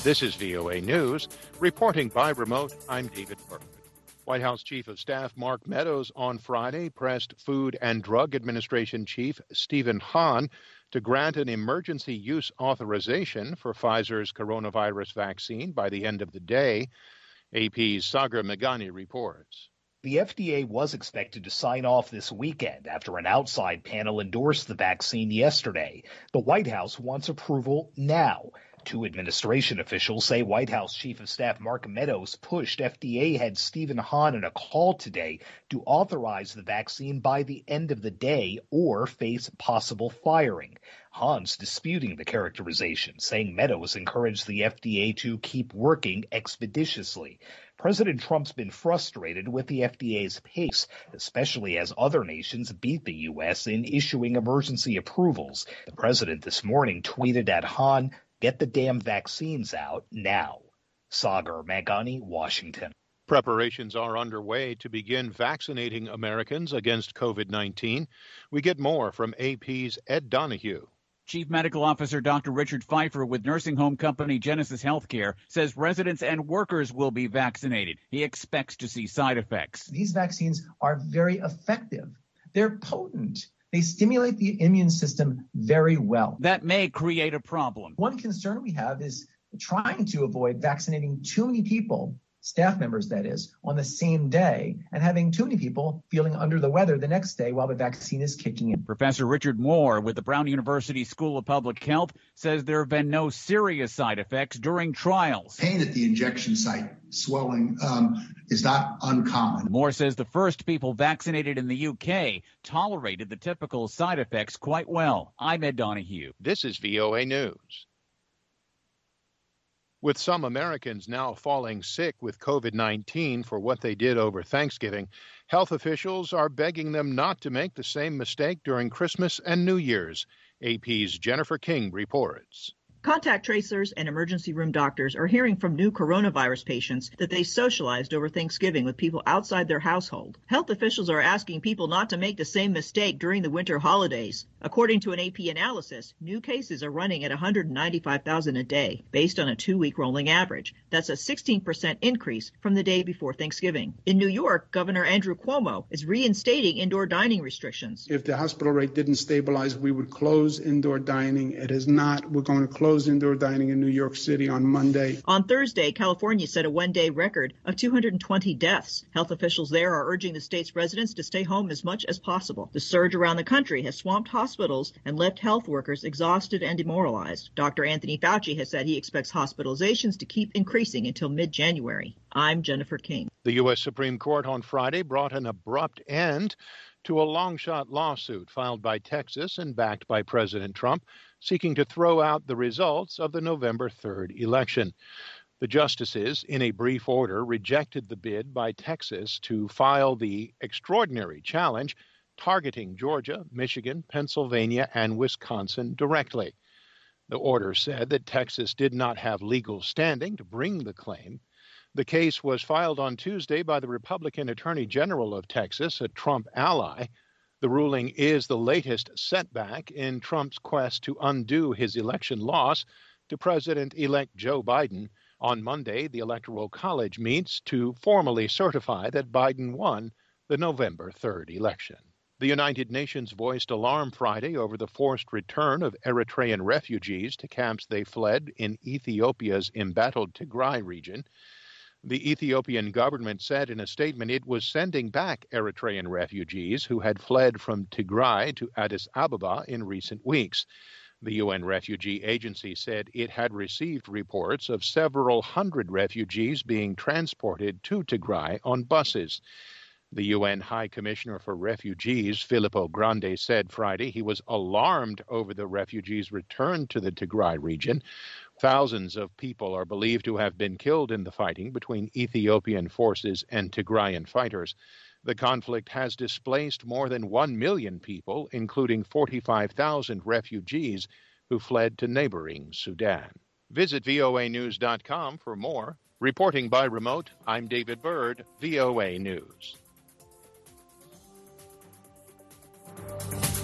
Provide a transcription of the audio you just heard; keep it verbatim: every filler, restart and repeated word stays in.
This is V O A News. Reporting by remote, I'm David Burke. White House Chief of Staff Mark Meadows on Friday pressed Food and Drug Administration Chief Stephen Hahn to grant an emergency use authorization for Pfizer's coronavirus vaccine by the end of the day. A P's Sagar Meghani reports. The F D A was expected to sign off this weekend after an outside panel endorsed the vaccine yesterday. The White House wants approval now. Two administration officials say White House Chief of Staff Mark Meadows pushed F D A head Stephen Hahn in a call today to authorize the vaccine by the end of the day or face possible firing. Hahn's disputing the characterization, saying Meadows encouraged the F D A to keep working expeditiously. President Trump's been frustrated with the F D A's pace, especially as other nations beat the U S in issuing emergency approvals. The president this morning tweeted at Hahn, "Get the damn vaccines out now." Sagar Meghani, Washington. Preparations are underway to begin vaccinating Americans against COVID nineteen. We get more from A P's Ed Donahue. Chief Medical Officer Doctor Richard Pfeiffer with nursing home company Genesis Healthcare says residents and workers will be vaccinated. He expects to see side effects. These vaccines are very effective. They're potent. They stimulate the immune system very well. That may create a problem. One concern we have is trying to avoid vaccinating too many people, staff members that is, on the same day, and having too many people feeling under the weather the next day while the vaccine is kicking in. Professor Richard Moore with the Brown University School of Public Health says there have been no serious side effects during trials. Pain at the injection site, swelling, um, is not uncommon. Moore says the first people vaccinated in the U K tolerated the typical side effects quite well. I'm Ed Donahue. This is V O A News. With some Americans now falling sick with COVID nineteen for what they did over Thanksgiving, health officials are begging them not to make the same mistake during Christmas and New Year's. A P's Jennifer King reports. Contact tracers and emergency room doctors are hearing from new coronavirus patients that they socialized over Thanksgiving with people outside their household. Health officials are asking people not to make the same mistake during the winter holidays. According to an A P analysis, new cases are running at one hundred ninety-five thousand a day, based on a two-week rolling average. That's a sixteen percent increase from the day before Thanksgiving. In New York, Governor Andrew Cuomo is reinstating indoor dining restrictions. If the hospital rate didn't stabilize, we would close indoor dining. It has not. We're going to close indoor dining in New York City on Monday. On Thursday, California set a one-day record of two hundred twenty deaths. Health officials there are urging the state's residents to stay home as much as possible. The surge around the country has swamped hospitals and left health workers exhausted and demoralized. Doctor Anthony Fauci has said he expects hospitalizations to keep increasing until mid-January. I'm Jennifer King. The U S Supreme Court on Friday brought an abrupt end to a long-shot lawsuit filed by Texas and backed by President Trump, seeking to throw out the results of the November third election. The justices, in a brief order, rejected the bid by Texas to file the extraordinary challenge targeting Georgia, Michigan, Pennsylvania, and Wisconsin directly. The order said that Texas did not have legal standing to bring the claim. The case was filed on Tuesday by the Republican Attorney General of Texas, a Trump ally. The ruling is the latest setback in Trump's quest to undo his election loss to President-elect Joe Biden. On Monday, the Electoral College meets to formally certify that Biden won the November third election. The United Nations voiced alarm Friday over the forced return of Eritrean refugees to camps they fled in Ethiopia's embattled Tigray region. The Ethiopian government said in a statement it was sending back Eritrean refugees who had fled from Tigray to Addis Ababa in recent weeks. The U N Refugee Agency said it had received reports of several hundred refugees being transported to Tigray on buses. The U N High Commissioner for Refugees, Filippo Grandi, said Friday he was alarmed over the refugees' return to the Tigray region. Thousands of people are believed to have been killed in the fighting between Ethiopian forces and Tigrayan fighters. The conflict has displaced more than one million people, including forty-five thousand refugees who fled to neighboring Sudan. Visit V O A news dot com for more. Reporting by remote, I'm David Byrd, V O A News.